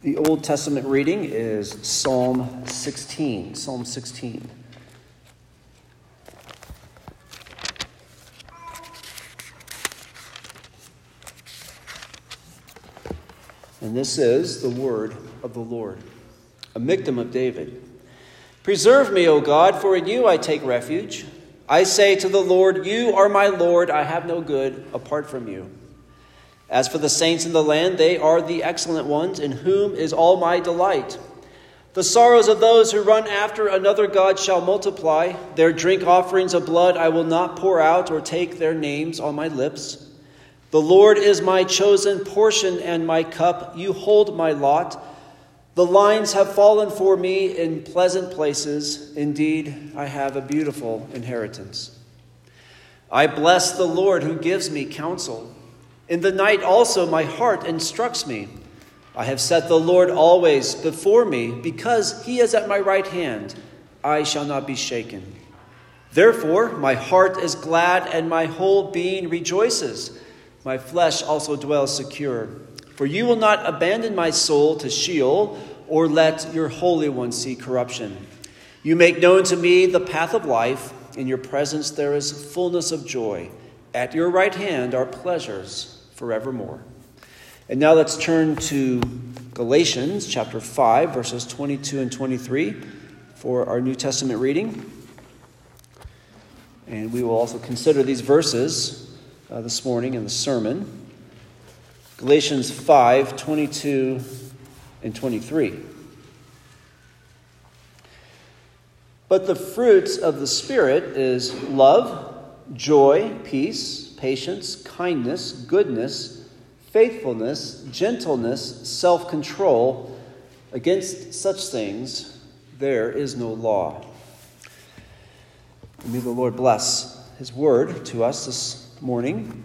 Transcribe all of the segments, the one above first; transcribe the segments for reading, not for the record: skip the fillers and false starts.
The Old Testament reading is Psalm 16. Psalm 16. And this is the word of the Lord, a Miktam of David. Preserve me, O God, for in you I take refuge. I say to the Lord, you are my Lord, I have no good apart from you. As for the saints in the land, they are the excellent ones, in whom is all my delight. The sorrows of those who run after another god shall multiply. Their drink offerings of blood I will not pour out, or take their names on my lips. The Lord is my chosen portion and my cup. You hold my lot. The lines have fallen for me in pleasant places. Indeed, I have a beautiful inheritance. I bless the Lord who gives me counsel. In the night also my heart instructs me. I have set the Lord always before me, because he is at my right hand. I shall not be shaken. Therefore my heart is glad and my whole being rejoices. My flesh also dwells secure. For you will not abandon my soul to Sheol, or let your Holy One see corruption. You make known to me the path of life. In your presence there is fullness of joy. At your right hand are pleasures forevermore. And now let's turn to Galatians chapter 5, verses 22 and 23 for our New Testament reading. And we will also consider these verses this morning in the sermon. Galatians 5, 22 and 23. But the fruit of the Spirit is love, joy, peace, patience, kindness, goodness, faithfulness, gentleness, self-control. Against such things there is no law. May the Lord bless his word to us this morning.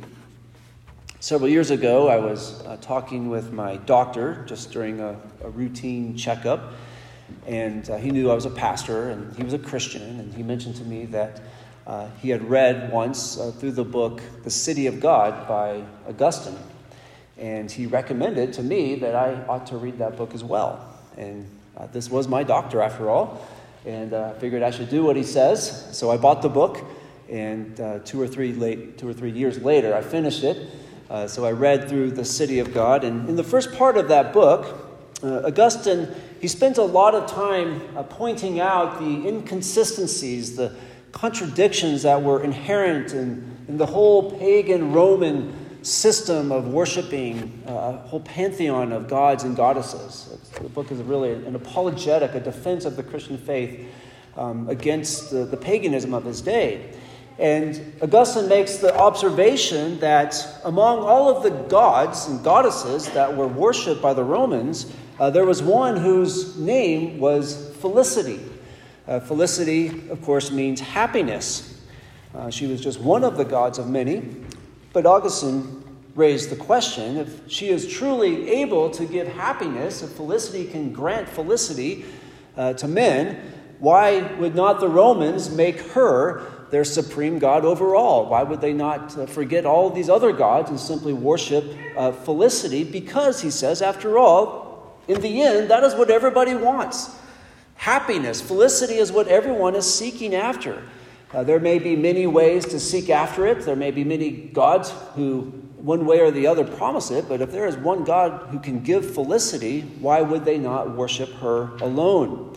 Several years ago, I was talking with my doctor just during a routine checkup, and he knew I was a pastor, and he was a Christian, and he mentioned to me that he had read once through the book The City of God by Augustine, and he recommended to me that I ought to read that book as well. And this was my doctor, after all, and I figured I should do what he says. So I bought the book, and 2 or 3 years later, I finished it. So I read through The City of God, and in the first part of that book, Augustine, he spent a lot of time pointing out the inconsistencies, the contradictions that were inherent in the whole pagan Roman system of worshiping a whole pantheon of gods and goddesses. The book is really an apologetic, a defense of the Christian faith against the paganism of his day. And Augustine makes the observation that among all of the gods and goddesses that were worshipped by the Romans, there was one whose name was Felicity. Felicity, of course, means happiness. She was just one of the gods of many. But Augustine raised the question, if she is truly able to give happiness, if Felicity can grant felicity to men, why would not the Romans make her their supreme God over all? Why would they not forget all these other gods and simply worship Felicity? Because, he says, after all, in the end, that is what everybody wants. Happiness, felicity is what everyone is seeking after. There may be many ways to seek after it. There may be many gods who, one way or the other, promise it. But if there is one God who can give felicity, why would they not worship her alone?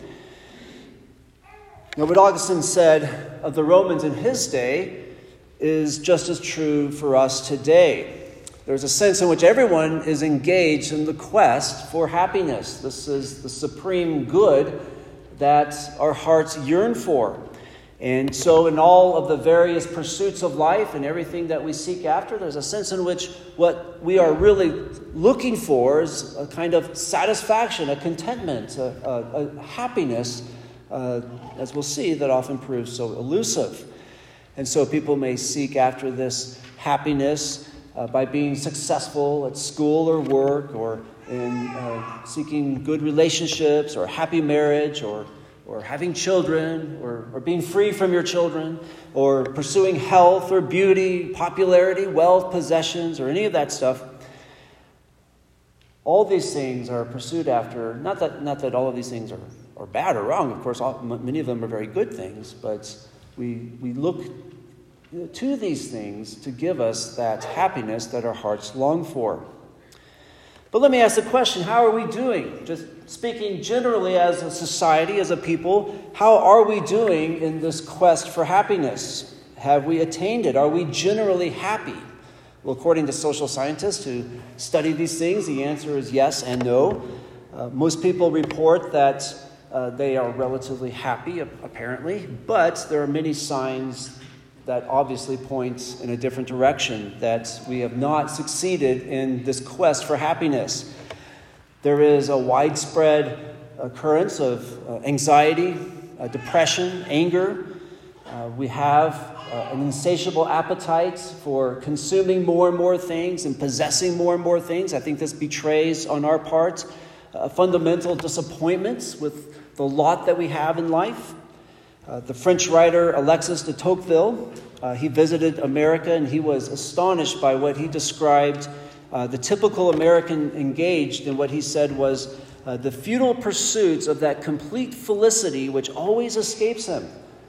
Now, what Augustine said of the Romans in his day is just as true for us today. There's a sense in which everyone is engaged in the quest for happiness. This is the supreme good that our hearts yearn for. And so in all of the various pursuits of life and everything that we seek after, there's a sense in which what we are really looking for is a kind of satisfaction, a contentment, a happiness, as we'll see, that often proves so elusive. And so people may seek after this happiness by being successful at school or work, or in seeking good relationships, or happy marriage, or having children, or being free from your children, or pursuing health or beauty, popularity, wealth, possessions, or any of that stuff. All these things are pursued after, not that all of these things are bad or wrong. Of course, many of them are very good things, but we look to these things to give us that happiness that our hearts long for. But let me ask the question, how are we doing? Just speaking generally as a society, as a people, how are we doing in this quest for happiness? Have we attained it? Are we generally happy? Well, according to social scientists who study these things, the answer is yes and no. Most people report that they are relatively happy, apparently, but there are many signs that obviously point in a different direction, that we have not succeeded in this quest for happiness. There is a widespread occurrence of anxiety, depression, anger. We have an insatiable appetite for consuming more and more things and possessing more and more things. I think this betrays on our part a fundamental disappointment with the lot that we have in life. The French writer Alexis de Tocqueville, he visited America and he was astonished by what he described the typical American engaged in what he said was the futile pursuits of that complete felicity which always escapes him.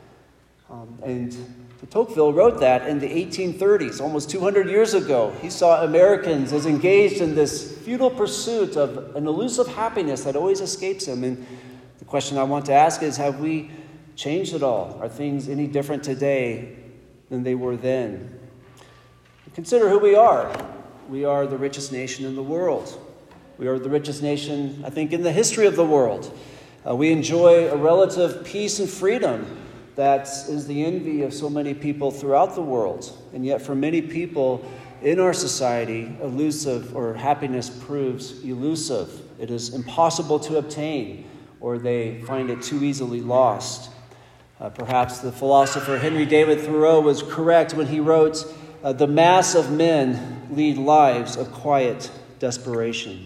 And de Tocqueville wrote that in the 1830s, almost 200 years ago. He saw Americans as engaged in this futile pursuit of an elusive happiness that always escapes him. And the question I want to ask is, have we changed at all? Are things any different today than they were then? Consider who we are. We are the richest nation in the world. We are the richest nation, I think, in the history of the world. We enjoy a relative peace and freedom that is the envy of so many people throughout the world. And yet for many people in our society, elusive or happiness proves elusive. It is impossible to obtain, or they find it too easily lost. Perhaps the philosopher Henry David Thoreau was correct when he wrote, "The mass of men lead lives of quiet desperation."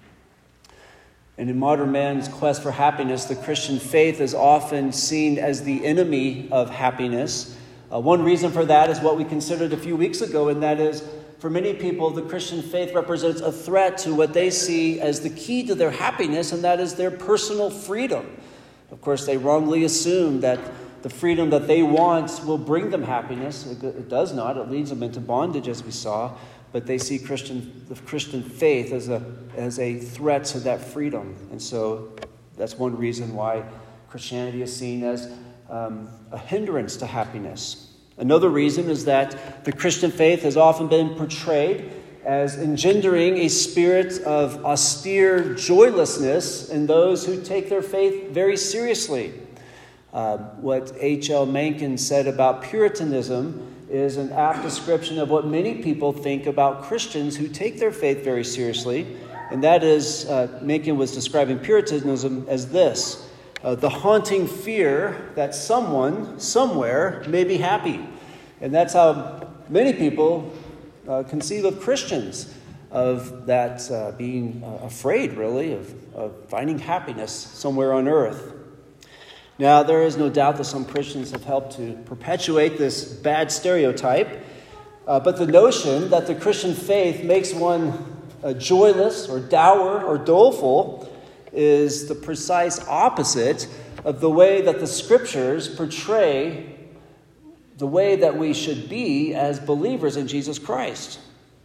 And in modern man's quest for happiness, the Christian faith is often seen as the enemy of happiness. One reason for that is what we considered a few weeks ago, and that is, for many people, the Christian faith represents a threat to what they see as the key to their happiness, and that is their personal freedom. Of course, they wrongly assume that the freedom that they want will bring them happiness. It does not. It leads them into bondage, as we saw. But they see the Christian faith as a threat to that freedom. And so that's one reason why Christianity is seen as a hindrance to happiness. Another reason is that the Christian faith has often been portrayed as engendering a spirit of austere joylessness in those who take their faith very seriously. What H.L. Mencken said about Puritanism is an apt description of what many people think about Christians who take their faith very seriously. And that is, Mencken was describing Puritanism as this: the haunting fear that someone, somewhere, may be happy. And that's how many people conceive of Christians, of that being afraid, really, of finding happiness somewhere on earth. Now, there is no doubt that some Christians have helped to perpetuate this bad stereotype, but the notion that the Christian faith makes one joyless or dour or doleful is the precise opposite of the way that the Scriptures portray the way that we should be as believers in Jesus Christ.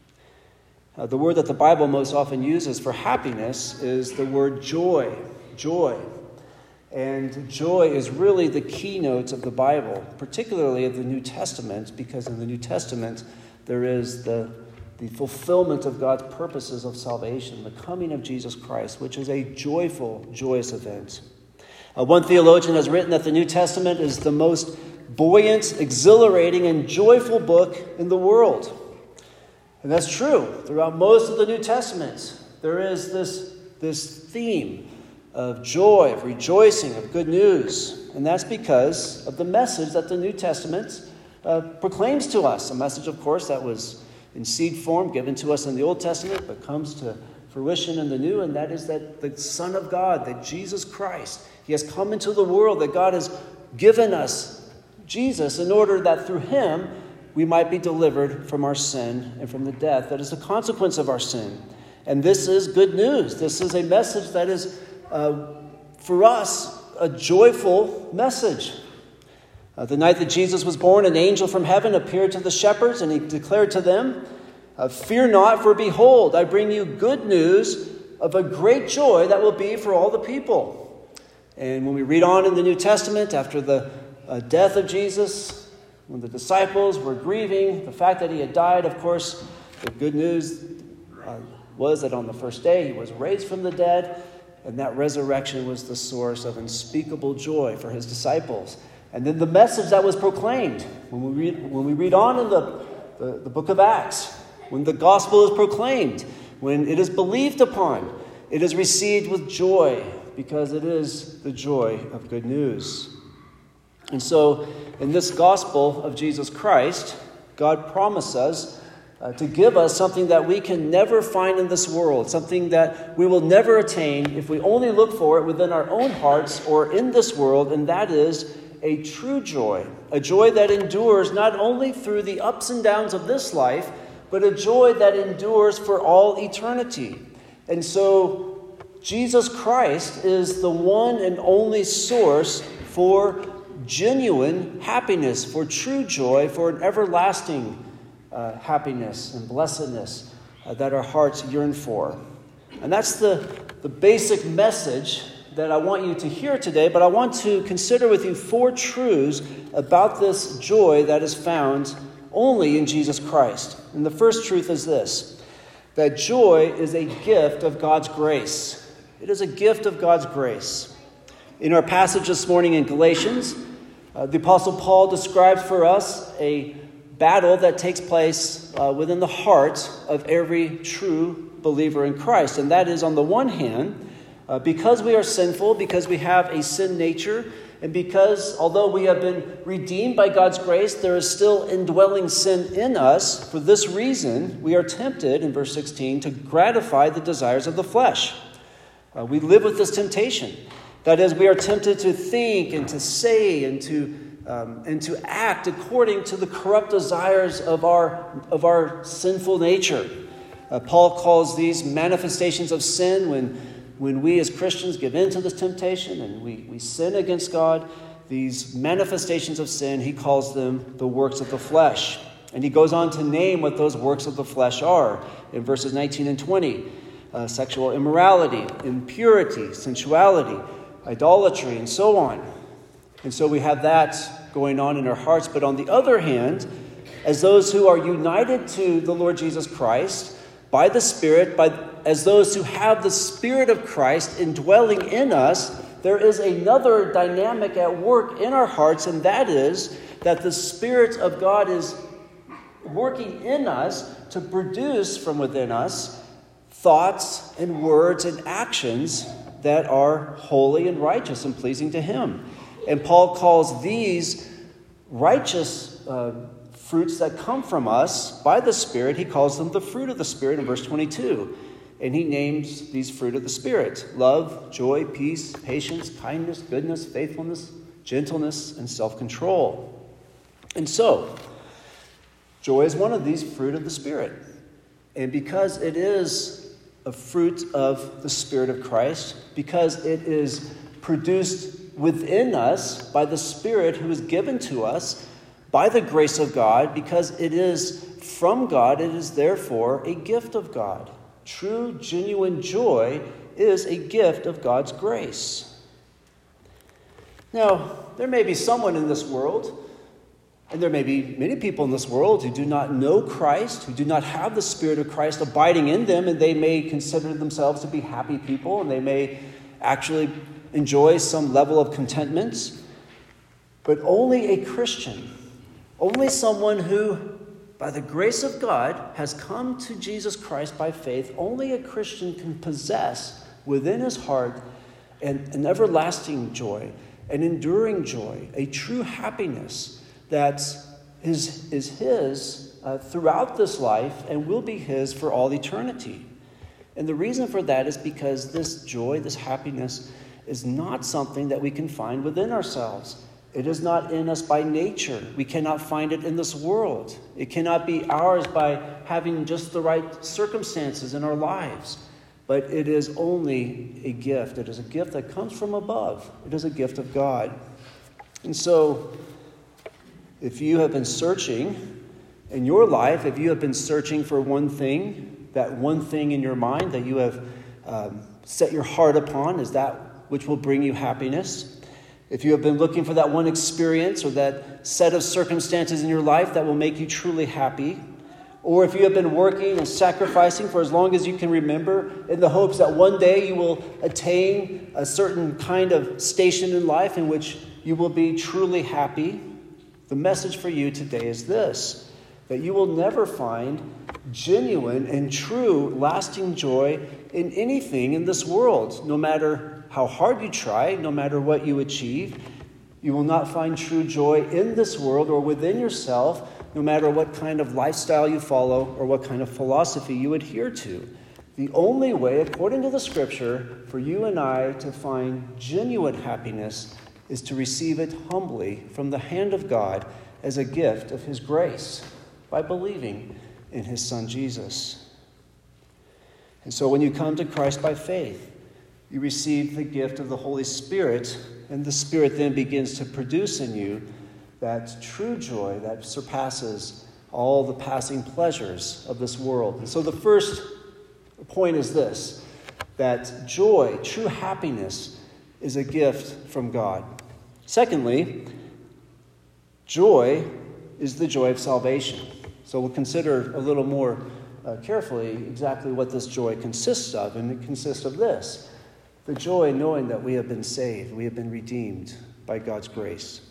The word that the Bible most often uses for happiness is the word joy. Joy. And joy is really the keynote of the Bible, particularly of the New Testament, because in the New Testament there is the fulfillment of God's purposes of salvation, the coming of Jesus Christ, which is a joyful, joyous event. One theologian has written that the New Testament is the most buoyant, exhilarating, and joyful book in the world. And that's true. Throughout most of the New Testament, there is this theme of joy, of rejoicing, of good news. And that's because of the message that the New Testament proclaims to us. A message, of course, that was in seed form given to us in the Old Testament, but comes to fruition in the New, and that is that the Son of God, that Jesus Christ, He has come into the world, that God has given us Jesus in order that through Him we might be delivered from our sin and from the death that is the consequence of our sin. And this is good news. This is a message that is, for us, a joyful message. The night that Jesus was born, an angel from heaven appeared to the shepherds, and he declared to them, "Fear not, for behold, I bring you good news of a great joy that will be for all the people." And when we read on in the New Testament, after the death of Jesus, when the disciples were grieving the fact that he had died, of course, the good news was that on the first day he was raised from the dead, and that resurrection was the source of unspeakable joy for his disciples. And then the message that was proclaimed, when we read on in the book of Acts, when the gospel is proclaimed, when it is believed upon, it is received with joy, because it is the joy of good news. And so, in this gospel of Jesus Christ, God promised us to give us something that we can never find in this world, something that we will never attain if we only look for it within our own hearts or in this world, and that is a true joy, a joy that endures not only through the ups and downs of this life, but a joy that endures for all eternity. And so Jesus Christ is the one and only source for genuine happiness, for true joy, for an everlasting happiness and blessedness that our hearts yearn for. And that's the basic message that I want you to hear today, but I want to consider with you 4 truths about this joy that is found only in Jesus Christ. And the first truth is this, that joy is a gift of God's grace. It is a gift of God's grace. In our passage this morning in Galatians, the Apostle Paul describes for us a battle that takes place within the heart of every true believer in Christ. And that is, on the one hand, because we are sinful, because we have a sin nature, and because, although we have been redeemed by God's grace, there is still indwelling sin in us. For this reason, we are tempted, in verse 16, to gratify the desires of the flesh. We live with this temptation. That is, we are tempted to think and to say and to act according to the corrupt desires of our sinful nature. Paul calls these manifestations of sin when we as Christians give in to this temptation and we sin against God. These manifestations of sin, he calls them the works of the flesh. And he goes on to name what those works of the flesh are in verses 19 and 20. Sexual immorality, impurity, sensuality, idolatry, and so on. And so we have that going on in our hearts. But on the other hand, as those who are united to the Lord Jesus Christ by the Spirit, as those who have the Spirit of Christ indwelling in us, there is another dynamic at work in our hearts, and that is that the Spirit of God is working in us to produce from within us thoughts and words and actions that are holy and righteous and pleasing to Him. And Paul calls these righteous fruits that come from us by the Spirit, he calls them the fruit of the Spirit in verse 22. And he names these fruit of the Spirit: love, joy, peace, patience, kindness, goodness, faithfulness, gentleness, and self-control. And so, joy is one of these fruit of the Spirit. And because it is a fruit of the Spirit of Christ, because it is produced within us by the Spirit who is given to us by the grace of God, because it is from God, it is therefore a gift of God. True, genuine joy is a gift of God's grace. Now, there may be someone in this world, and there may be many people in this world who do not know Christ, who do not have the Spirit of Christ abiding in them, and they may consider themselves to be happy people, and they may actually enjoy some level of contentment. But only a Christian, only someone who, by the grace of God, has come to Jesus Christ by faith, only a Christian can possess within his heart an everlasting joy, an enduring joy, a true happiness that is his throughout this life and will be his for all eternity. And the reason for that is because this joy, this happiness, is not something that we can find within ourselves. It is not in us by nature. We cannot find it in this world. It cannot be ours by having just the right circumstances in our lives. But it is only a gift. It is a gift that comes from above. It is a gift of God. And so, if you have been searching in your life, if you have been searching for one thing, that one thing in your mind that you have set your heart upon is that which will bring you happiness. If you have been looking for that one experience or that set of circumstances in your life that will make you truly happy, or if you have been working and sacrificing for as long as you can remember in the hopes that one day you will attain a certain kind of station in life in which you will be truly happy, the message for you today is this: that you will never find genuine and true lasting joy in anything in this world. No matter how hard you try, no matter what you achieve, you will not find true joy in this world or within yourself, no matter what kind of lifestyle you follow or what kind of philosophy you adhere to. The only way, according to the Scripture, for you and I to find genuine happiness is to receive it humbly from the hand of God as a gift of His grace by believing in His Son Jesus. And so when you come to Christ by faith, you receive the gift of the Holy Spirit, and the Spirit then begins to produce in you that true joy that surpasses all the passing pleasures of this world. And so the first point is this: that joy, true happiness, is a gift from God. Secondly, joy is the joy of salvation. So we'll consider a little more carefully exactly what this joy consists of, and it consists of this: the joy knowing that we have been saved, we have been redeemed by God's grace.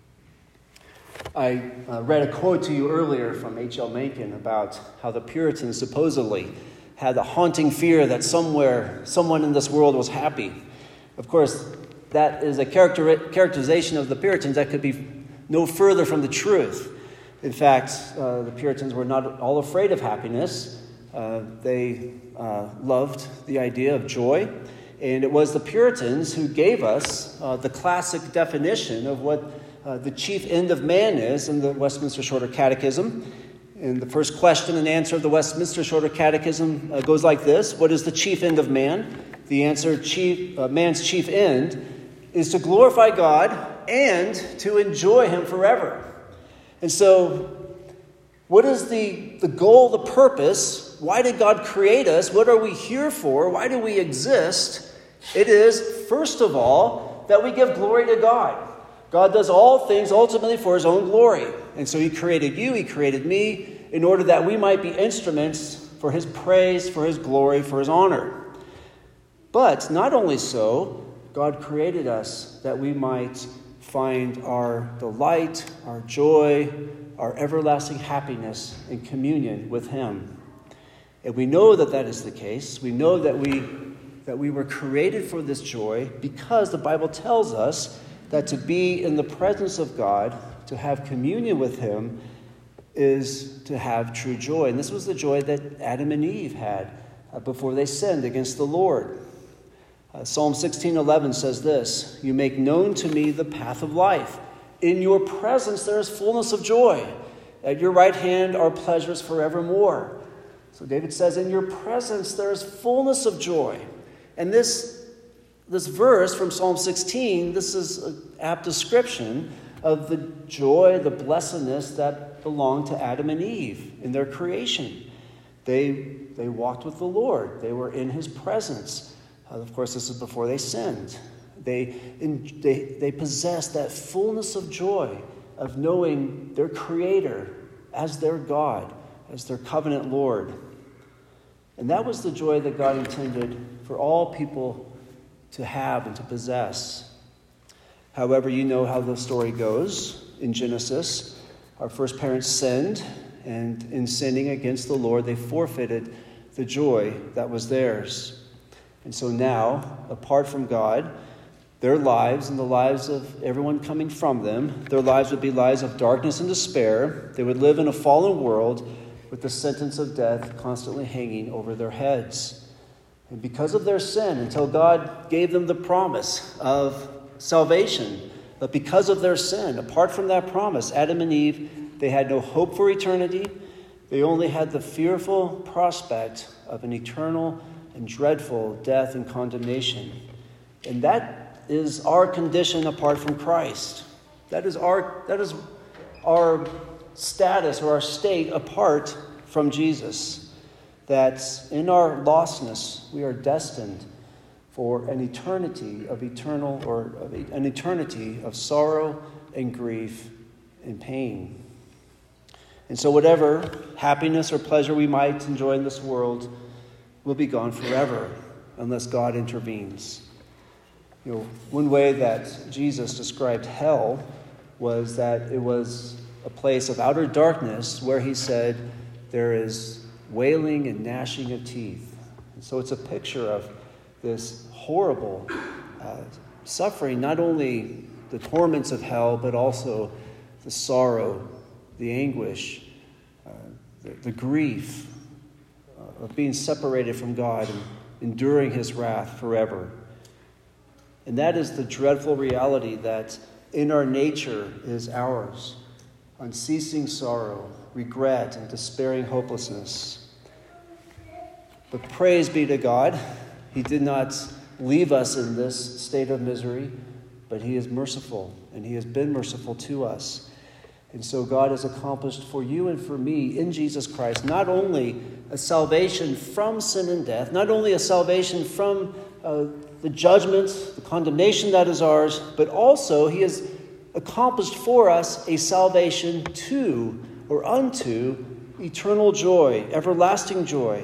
I read a quote to you earlier from H.L. Mencken about how the Puritans supposedly had a haunting fear that someone in this world was happy. Of course, that is a characterization of the Puritans that could be no further from the truth. In fact, the Puritans were not all afraid of happiness. They loved the idea of joy. And it was the Puritans who gave us the classic definition of what the chief end of man is in the Westminster Shorter Catechism. And the first question and answer of the Westminster Shorter Catechism goes like this: what is the chief end of man? The answer, man's chief end, is to glorify God and to enjoy Him forever. And so, what is the goal, the purpose? Why did God create us? What are we here for? Why do we exist? It is, first of all, that we give glory to God. God does all things ultimately for His own glory. And so He created you, He created me, in order that we might be instruments for His praise, for His glory, for His honor. But not only so, God created us that we might find our delight, our joy, our everlasting happiness in communion with Him. And we know that that is the case. We know that we were created for this joy because the Bible tells us that to be in the presence of God, to have communion with Him, is to have true joy. And this was the joy that Adam and Eve had before they sinned against the Lord. Psalm 16:11 says this: you make known to me the path of life. In your presence there is fullness of joy. At your right hand are pleasures forevermore. So David says, in your presence there is fullness of joy. And this verse from Psalm 16, this is an apt description of the joy, the blessedness that belonged to Adam and Eve in their creation. They walked with the Lord. They were in His presence. Of course, this is before they sinned. They possessed that fullness of joy of knowing their Creator as their God, as their covenant Lord. And that was the joy that God intended for all people to have and to possess. However, you know how the story goes. In Genesis, our first parents sinned, and in sinning against the Lord, they forfeited the joy that was theirs. And so now, apart from God, their lives and the lives of everyone coming from them, their lives would be lives of darkness and despair. They would live in a fallen world with the sentence of death constantly hanging over their heads. And because of their sin, until God gave them the promise of salvation, But because of their sin, apart from that promise, Adam and Eve, they had no hope for eternity. They only had the fearful prospect of an eternal and dreadful death and condemnation. And that is our condition apart from Christ. That is our status or our state apart from Jesus. That in our lostness, we are destined for an eternity of sorrow and grief and pain. And so whatever happiness or pleasure we might enjoy in this world will be gone forever unless God intervenes. One way that Jesus described hell was that it was a place of outer darkness where he said there is wailing and gnashing of teeth. And so it's a picture of this horrible suffering, not only the torments of hell, but also the sorrow, the anguish, the grief of being separated from God and enduring his wrath forever. And that is the dreadful reality that in our nature is ours: unceasing sorrow, regret, and despairing hopelessness. But praise be to God, he did not leave us in this state of misery, but he is merciful, and he has been merciful to us. And so God has accomplished for you and for me in Jesus Christ not only a salvation from sin and death, not only a salvation from the judgment, the condemnation that is ours, but also he has accomplished for us a salvation to or unto eternal joy, everlasting joy.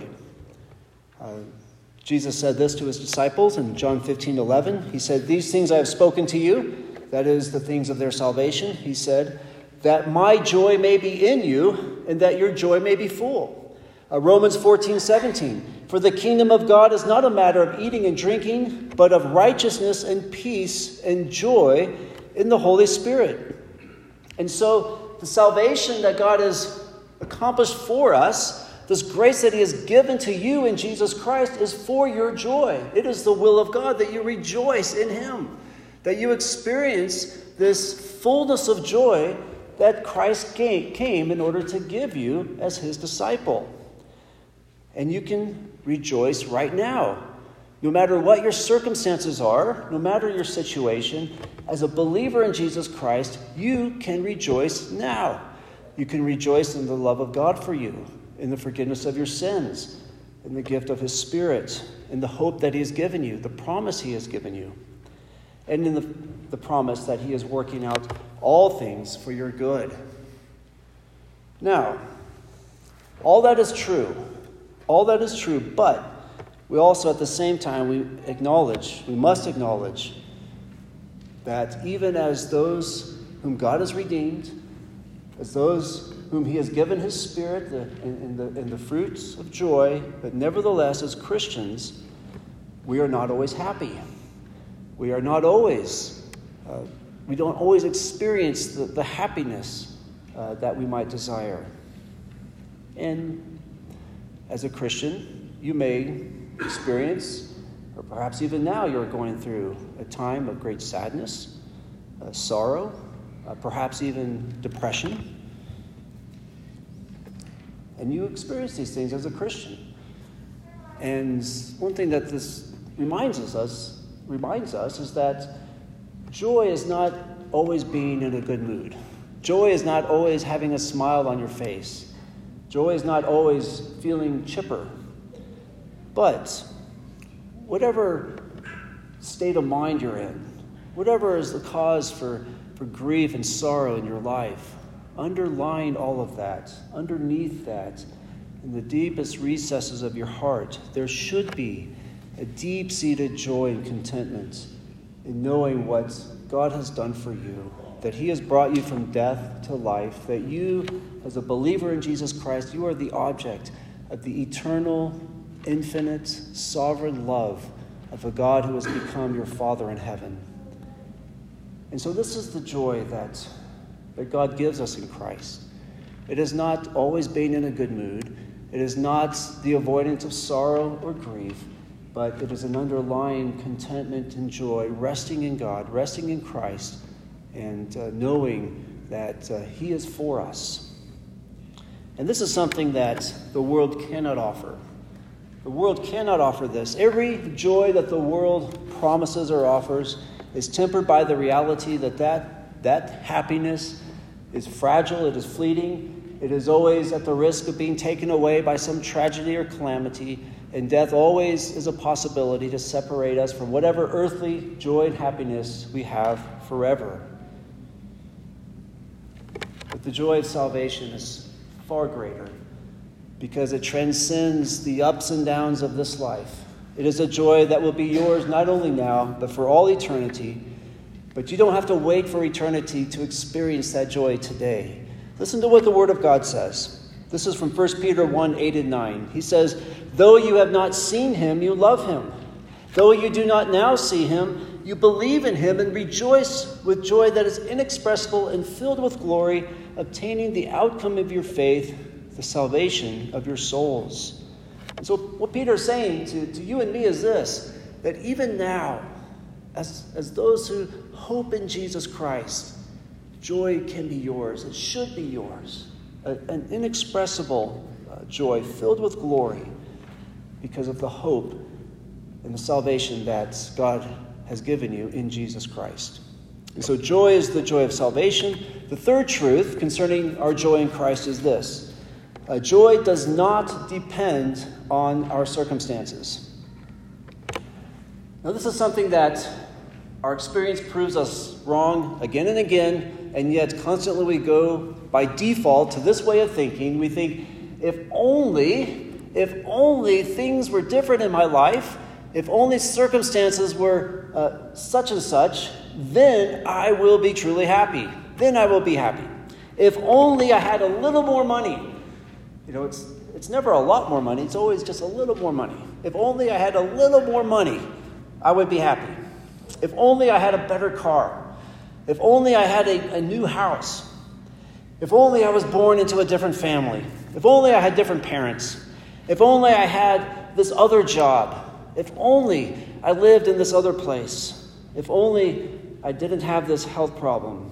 Jesus said this to his disciples in John 15:11. He said, "These things I have spoken to you," that is, the things of their salvation. He said, "that my joy may be in you, and that your joy may be full." Romans 14:17. "For the kingdom of God is not a matter of eating and drinking, but of righteousness and peace and joy in the Holy Spirit." And so the salvation that God has accomplished for us, this grace that he has given to you in Jesus Christ, is for your joy. It is the will of God that you rejoice in him, that you experience this fullness of joy that Christ came in order to give you as his disciple. And you can rejoice right now. No matter what your circumstances are, no matter your situation, as a believer in Jesus Christ, you can rejoice now. You can rejoice in the love of God for you, in the forgiveness of your sins, in the gift of his Spirit, in the hope that he has given you, the promise he has given you, and in the promise that he is working out all things for your good. Now, all that is true, but we also at the same time, we must acknowledge that even as those whom God has redeemed, as those whom he has given his Spirit and the fruits of joy, but nevertheless as Christians, we are not always happy. We are not always, we don't always experience the happiness that we might desire. And as a Christian, you may experience, or perhaps even now you're going through a time of great sadness, sorrow, perhaps even depression. And you experience these things as a Christian. And one thing that this reminds us is that joy is not always being in a good mood. Joy is not always having a smile on your face. Joy is not always feeling chipper. But whatever state of mind you're in, whatever is the cause for grief and sorrow in your life, underlying all of that, underneath that, in the deepest recesses of your heart, there should be a deep-seated joy and contentment in knowing what God has done for you, that he has brought you from death to life, that you, as a believer in Jesus Christ, you are the object of the eternal, infinite, sovereign love of a God who has become your Father in heaven. And so this is the joy that God gives us in Christ. It is not always being in a good mood. It is not the avoidance of sorrow or grief, but it is an underlying contentment and joy, resting in God, resting in Christ, and knowing that he is for us. And this is something that the world cannot offer. The world cannot offer this. Every joy that the world promises or offers is tempered by the reality that happiness is fragile, it is fleeting, it is always at the risk of being taken away by some tragedy or calamity, and death always is a possibility to separate us from whatever earthly joy and happiness we have forever. But the joy of salvation is far greater because it transcends the ups and downs of this life. It is a joy that will be yours not only now, but for all eternity. But you don't have to wait for eternity to experience that joy today. Listen to what the Word of God says. This is from 1 Peter 1, 8 and 9. He says, "Though you have not seen him, you love him. Though you do not now see him, you believe in him and rejoice with joy that is inexpressible and filled with glory, obtaining the outcome of your faith, the salvation of your souls." And so what Peter is saying to you and me is this, that even now, as those who hope in Jesus Christ, joy can be yours. It should be yours. An inexpressible joy filled with glory because of the hope and the salvation that God has given you in Jesus Christ. And so joy is the joy of salvation. The third truth concerning our joy in Christ is this. Joy does not depend on our circumstances. Now, this is something that our experience proves us wrong again and again, and yet constantly we go by default to this way of thinking. We think, if only things were different in my life, if only circumstances were such and such, then I will be truly happy. Then I will be happy. If only I had a little more money. You know, it's never a lot more money. It's always just a little more money. If only I had a little more money, I would be happy. If only I had a better car. If only I had a new house. If only I was born into a different family. If only I had different parents. If only I had this other job. If only I lived in this other place. If only I didn't have this health problem.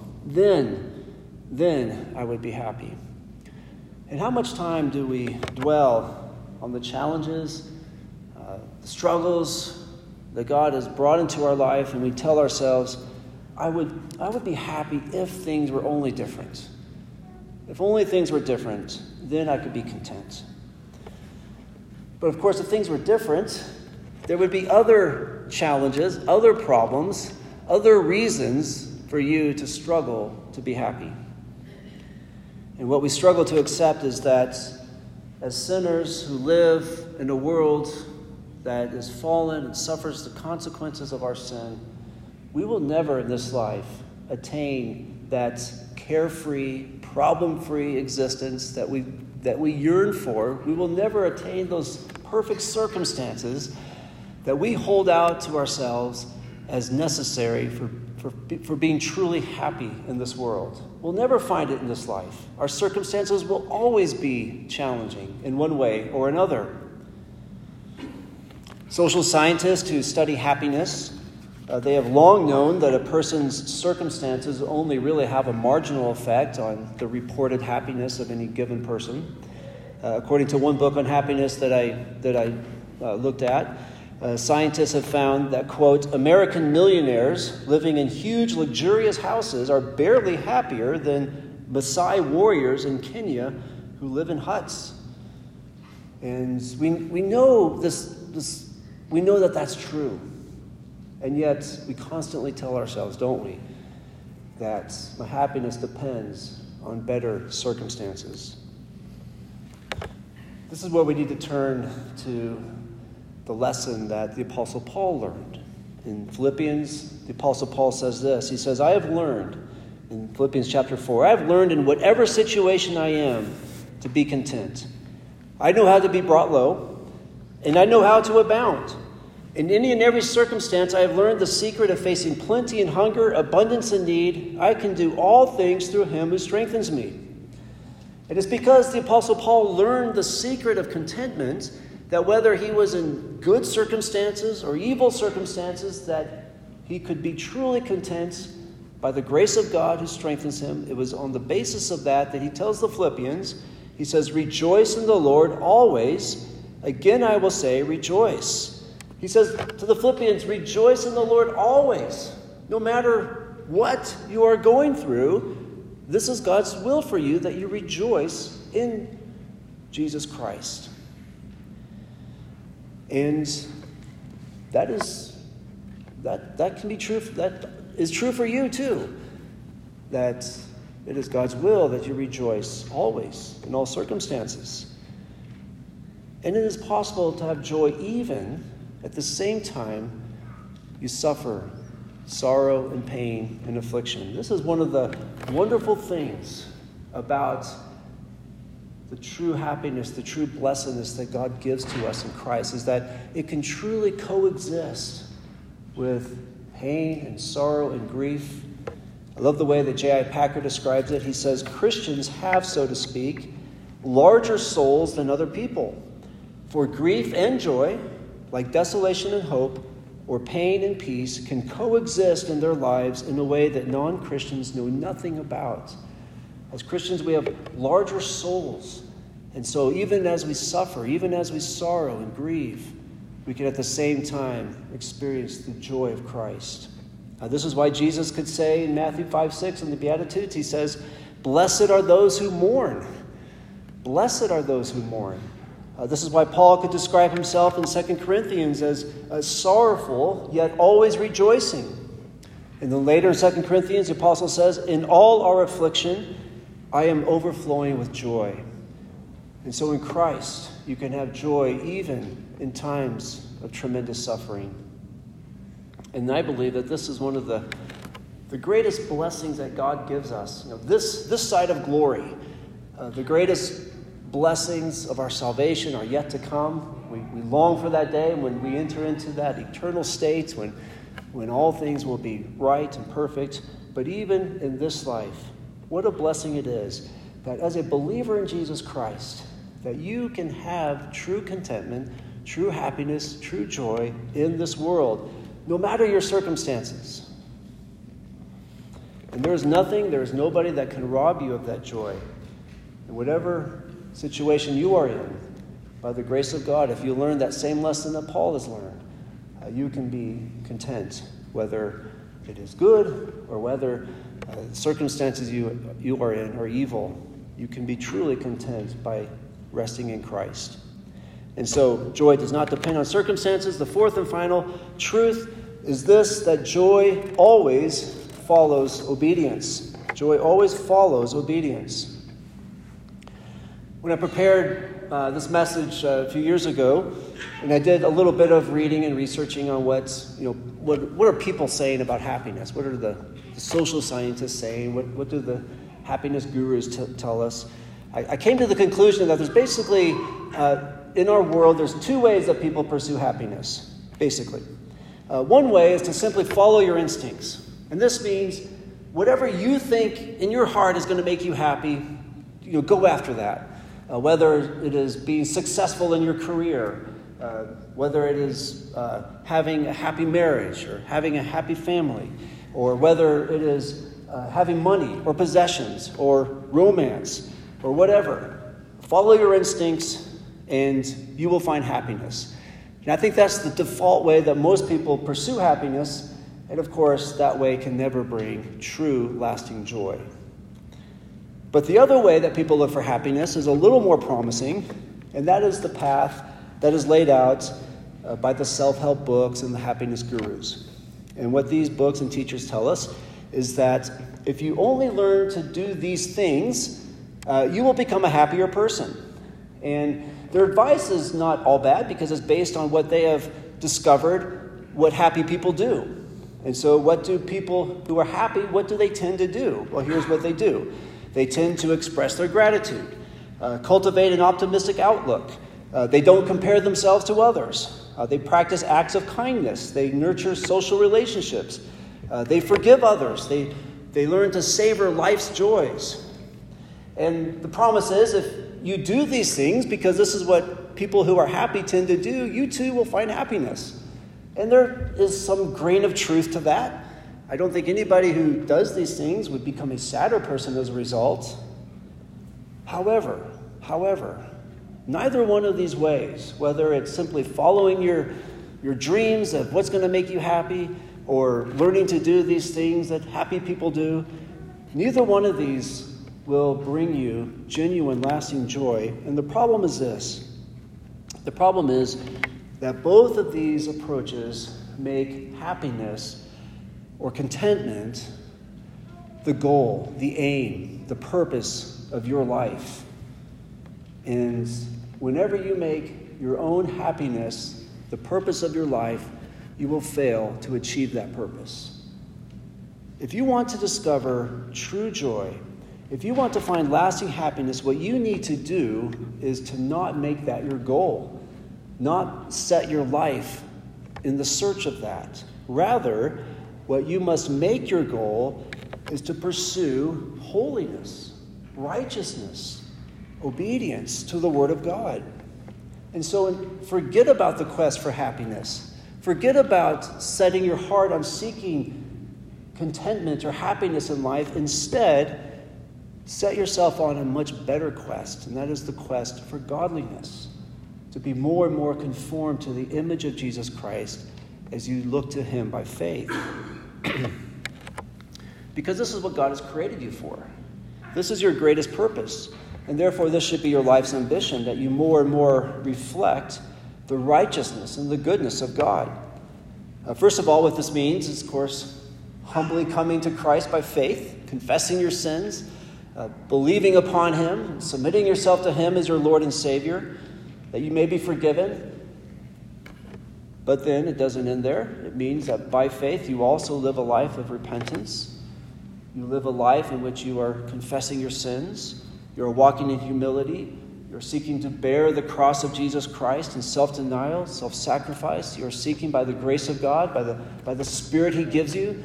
Then I would be happy. And how much time do we dwell on the challenges, the struggles that God has brought into our life, and we tell ourselves, I would be happy if things were only different. If only things were different, then I could be content. But of course, if things were different, there would be other challenges, other problems, other reasons for you to struggle to be happy. And what we struggle to accept is that as sinners who live in a world that is fallen and suffers the consequences of our sin, we will never in this life attain that carefree, problem-free existence that we yearn for. We will never attain those perfect circumstances that we hold out to ourselves as necessary for being truly happy in this world. We'll never find it in this life. Our circumstances will always be challenging in one way or another. Social scientists who study happiness, they have long known that a person's circumstances only really have a marginal effect on the reported happiness of any given person. According to one book on happiness that I looked at, scientists have found that, quote, American millionaires living in huge, luxurious houses are barely happier than Maasai warriors in Kenya who live in huts. And we know we know that that's true. And yet we constantly tell ourselves, don't we, that my happiness depends on better circumstances. This is where we need to turn to the lesson that the Apostle Paul learned. In Philippians, the Apostle Paul says this. He says, I have learned, in Philippians chapter 4, I have learned in whatever situation I am to be content. I know how to be brought low, and I know how to abound. In any and every circumstance, I have learned the secret of facing plenty and hunger, abundance and need. I can do all things through him who strengthens me. It is because the Apostle Paul learned the secret of contentment that whether he was in good circumstances or evil circumstances, that he could be truly content by the grace of God who strengthens him. It was on the basis of that he tells the Philippians, he says, rejoice in the Lord always. Again, I will say, rejoice. He says to the Philippians, rejoice in the Lord always. No matter what you are going through, this is God's will for you, that you rejoice in Jesus Christ. And that can be true. That is true for you too. That it is God's will that you rejoice always in all circumstances. And it is possible to have joy even at the same time you suffer sorrow and pain and affliction. This is one of the wonderful things about the true happiness, the true blessedness that God gives to us in Christ, is that it can truly coexist with pain and sorrow and grief. I love the way that J.I. Packer describes it. He says, Christians have, so to speak, larger souls than other people. For grief and joy, like desolation and hope, or pain and peace, can coexist in their lives in a way that non-Christians know nothing about. As Christians, we have larger souls. And so even as we suffer, even as we sorrow and grieve, we can at the same time experience the joy of Christ. This is why Jesus could say in Matthew 5:6 in the Beatitudes, he says, blessed are those who mourn. Blessed are those who mourn. This is why Paul could describe himself in 2 Corinthians as sorrowful, yet always rejoicing. And then later in 2 Corinthians, the apostle says, in all our affliction, I am overflowing with joy. And so in Christ, you can have joy even in times of tremendous suffering. And I believe that this is one of the greatest blessings that God gives us. This side of glory, the greatest blessings of our salvation are yet to come. We long for that day when we enter into that eternal state, when all things will be right and perfect. But even in this life, what a blessing it is that as a believer in Jesus Christ, that you can have true contentment, true happiness, true joy in this world, no matter your circumstances. And there is nobody that can rob you of that joy. And whatever situation you are in, by the grace of God, if you learn that same lesson that Paul has learned, you can be content, whether it is good or whether the circumstances you are in are evil. You can be truly content by resting in Christ. And so joy does not depend on circumstances. The fourth and final truth is this, that joy always follows obedience. Joy always follows obedience. When I prepared this message a few years ago, and I did a little bit of reading and researching on what are people saying about happiness? What are the social scientists saying? What do the happiness gurus tell us? I came to the conclusion that there's basically, in our world, there's two ways that people pursue happiness, basically. One way is to simply follow your instincts. And this means whatever you think in your heart is going to make you happy, go after that. Whether it is being successful in your career, whether it is having a happy marriage or having a happy family, or whether it is having money or possessions or romance or whatever. Follow your instincts and you will find happiness. And I think that's the default way that most people pursue happiness. And of course, that way can never bring true, lasting joy. But the other way that people look for happiness is a little more promising, and that is the path that is laid out by the self-help books and the happiness gurus. And what these books and teachers tell us is that if you only learn to do these things, you will become a happier person. And their advice is not all bad because it's based on what they have discovered what happy people do. And so what do people who are happy, what do they tend to do? Well, here's what they do. They tend to express their gratitude, cultivate an optimistic outlook. They don't compare themselves to others. They practice acts of kindness. They nurture social relationships. They forgive others. They learn to savor life's joys. And the promise is if you do these things, because this is what people who are happy tend to do, you too will find happiness. And there is some grain of truth to that. I don't think anybody who does these things would become a sadder person as a result. However, neither one of these ways, whether it's simply following your dreams of what's going to make you happy or learning to do these things that happy people do, neither one of these will bring you genuine, lasting joy. And the problem is this. The problem is that both of these approaches make happiness or contentment the goal, the aim, the purpose of your life. And whenever you make your own happiness the purpose of your life, you will fail to achieve that purpose. If you want to discover true joy, if you want to find lasting happiness, what you need to do is to not make that your goal, not set your life in the search of that. Rather, what you must make your goal is to pursue holiness, righteousness, obedience to the Word of God. And so forget about the quest for happiness. Forget about setting your heart on seeking contentment or happiness in life. Instead, set yourself on a much better quest, and that is the quest for godliness, to be more and more conformed to the image of Jesus Christ as you look to him by faith. Because this is what God has created you for. This is your greatest purpose, and therefore this should be your life's ambition, that you more and more reflect the righteousness and the goodness of God. First of all, what this means is, of course, humbly coming to Christ by faith, confessing your sins, believing upon him, submitting yourself to him as your Lord and Savior, that you may be forgiven. But then it doesn't end there. It means that by faith you also live a life of repentance. You live a life in which you are confessing your sins. You are walking in humility. You're seeking to bear the cross of Jesus Christ in self-denial, self-sacrifice. You're seeking by the grace of God, by the Spirit he gives you,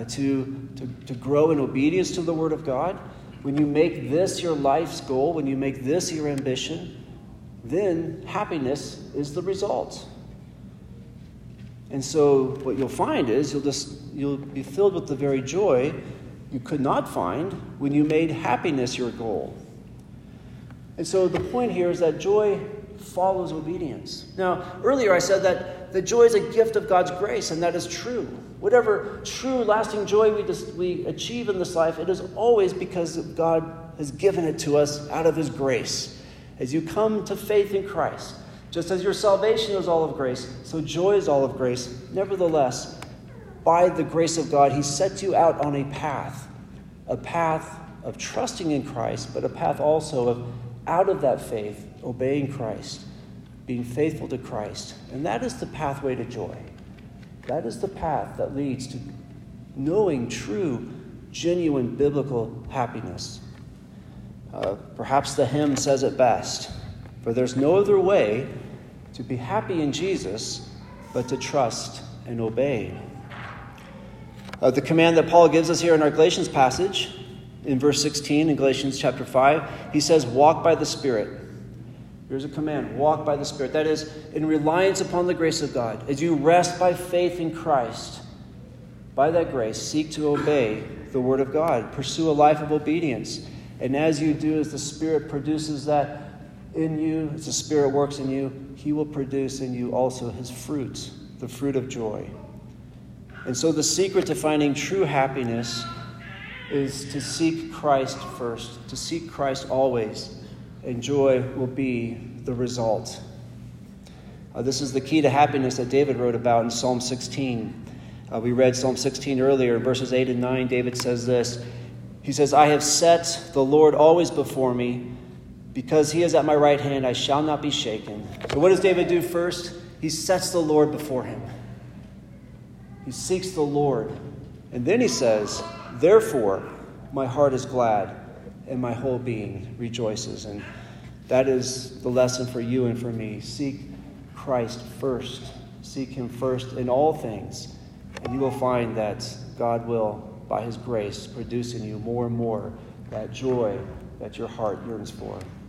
to grow in obedience to the Word of God. When you make this your life's goal, when you make this your ambition, then happiness is the result. And so what you'll find is you'll be filled with the very joy you could not find when you made happiness your goal. And so the point here is that joy follows obedience. Now, earlier I said that joy is a gift of God's grace, and that is true. Whatever true, lasting joy we achieve in this life, it is always because God has given it to us out of his grace. As you come to faith in Christ, just as your salvation is all of grace, so joy is all of grace. Nevertheless, by the grace of God, he sets you out on a path of trusting in Christ, but a path also of, out of that faith, obeying Christ, being faithful to Christ. And that is the pathway to joy. That is the path that leads to knowing true, genuine, biblical happiness. Perhaps the hymn says it best, for there's no other way to be happy in Jesus but to trust and obey. The command that Paul gives us here in our Galatians passage, in verse 16 in Galatians chapter 5, he says, walk by the Spirit. Here's a command, walk by the Spirit. That is, in reliance upon the grace of God. As you rest by faith in Christ, by that grace, seek to obey the Word of God. Pursue a life of obedience. And as you do, as the Spirit produces that in you, as the Spirit works in you, he will produce in you also his fruit, the fruit of joy. And so the secret to finding true happiness is to seek Christ first, to seek Christ always, and joy will be the result. This is the key to happiness that David wrote about in Psalm 16. We read Psalm 16 earlier, in verses 8 and 9. David says this. He says, I have set the Lord always before me. Because he is at my right hand, I shall not be shaken. So what does David do first? He sets the Lord before him. He seeks the Lord. And then he says, therefore, my heart is glad and my whole being rejoices. And that is the lesson for you and for me. Seek Christ first. Seek him first in all things. And you will find that God will, by his grace, produce in you more and more that joy that your heart yearns for.